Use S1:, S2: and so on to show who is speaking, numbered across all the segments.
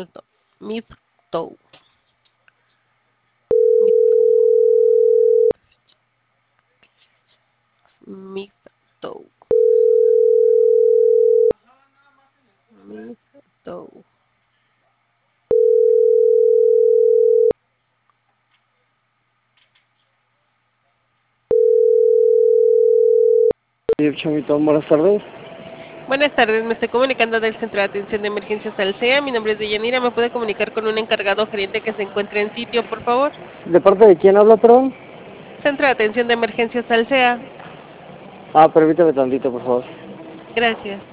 S1: Midtown. Midtown. Midtown. Midtown.
S2: Chamitón, buenas tardes.
S1: Buenas tardes, me estoy comunicando del Centro de Atención de Emergencias Alsea. Mi nombre es Deyanira. ¿Me puede comunicar con un encargado gerente que se encuentre en sitio, por favor?
S2: ¿De parte de quién habla, perdón?
S1: Centro de Atención de Emergencias Alsea.
S2: Permítame tantito, por favor.
S1: Gracias.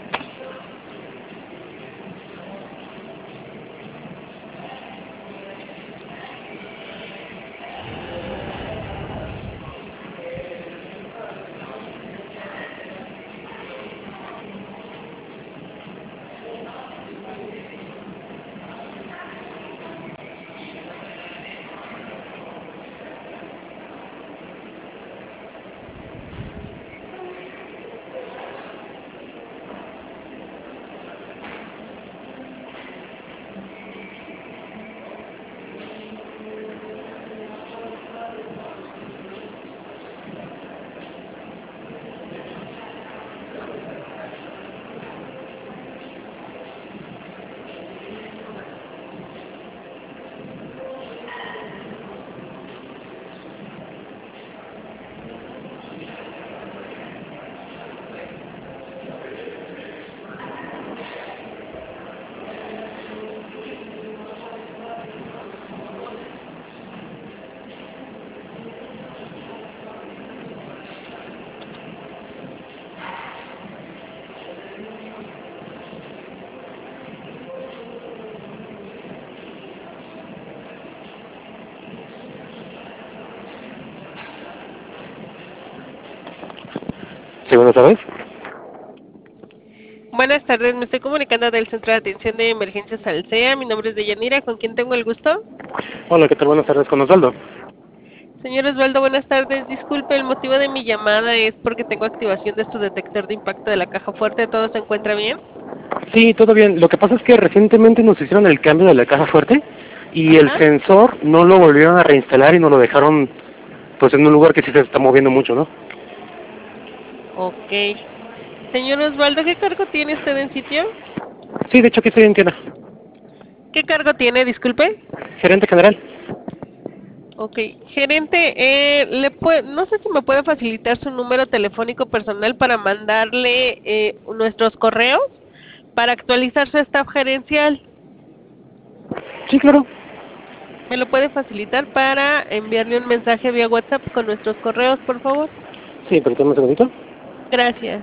S2: Sí, buenas tardes.
S1: Buenas tardes, me estoy comunicando del Centro de Atención de Emergencias Alsea. Mi nombre es Deyanira. ¿Con quién tengo el gusto?
S2: Hola, ¿qué tal? Buenas tardes, con Osvaldo.
S1: Señor Osvaldo, buenas tardes. Disculpe, el motivo de mi llamada es porque tengo activación de su detector de impacto de la caja fuerte. ¿Todo se encuentra bien?
S2: Sí, todo bien. Lo que pasa es que recientemente nos hicieron el cambio de la caja fuerte y el
S1: Ajá.
S2: sensor no lo volvieron a reinstalar y nos lo dejaron pues en un lugar que sí se está moviendo mucho, ¿no?
S1: Ok. Señor Osvaldo, ¿qué cargo tiene usted en sitio?
S2: Sí, de hecho aquí estoy en tienda.
S1: ¿Qué cargo tiene? Disculpe.
S2: Gerente general.
S1: Ok, gerente, no sé si me puede facilitar su número telefónico personal para mandarle nuestros correos para actualizar su staff gerencial.
S2: Sí, claro.
S1: ¿Me lo puede facilitar para enviarle un mensaje vía WhatsApp con nuestros correos, por favor?
S2: Sí, permítame un segundito.
S1: Gracias.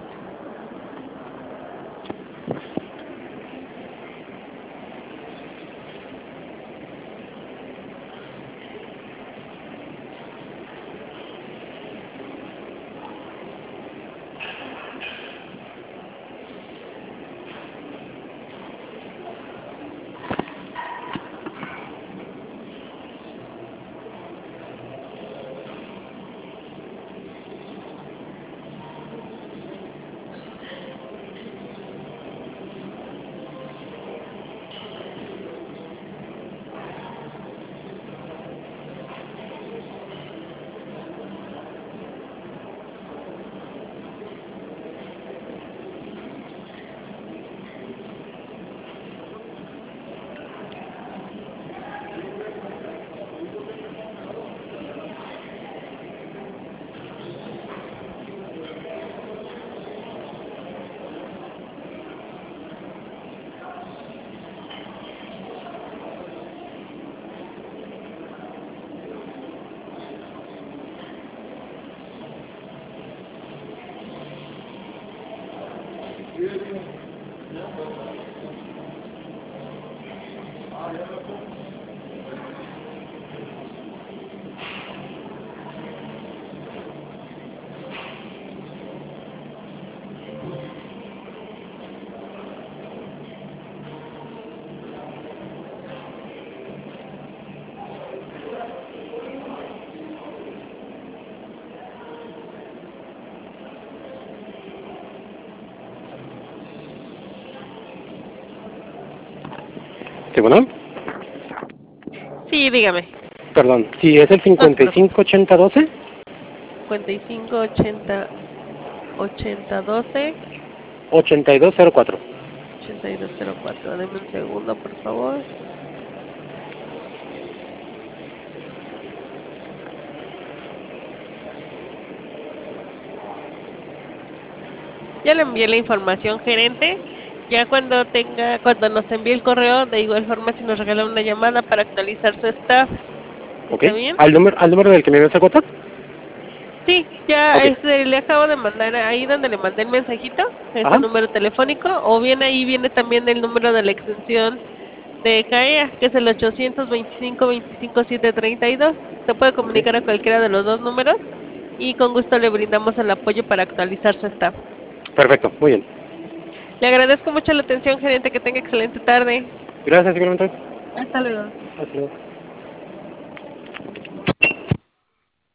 S2: Sí, bueno.
S1: Sí, dígame.
S2: Perdón, sí, es el 558012.
S1: 55 80 80 12
S2: 8204.
S1: 8204. Deme un segundo, por favor. Ya le envié la información, gerente. Ya cuando nos envíe el correo, de igual forma, si nos regala una llamada para actualizar su staff.
S2: Ok.
S1: ¿Está bien?
S2: ¿Al número del que me envió el WhatsApp?
S1: Sí, ya
S2: Ok.
S1: le acabo de mandar ahí donde le mandé el mensajito, ese
S2: Ajá.
S1: número telefónico, o bien ahí viene también el número de la extensión de CAEA, que es el 825-25-732. Se puede
S2: Ok.
S1: comunicar a cualquiera de los dos números y con gusto le brindamos el apoyo para actualizar su staff.
S2: Perfecto, muy bien.
S1: Le agradezco mucho la atención, gerente, que tenga excelente tarde.
S2: Gracias, igualmente.
S1: Hasta luego.
S2: Hasta luego.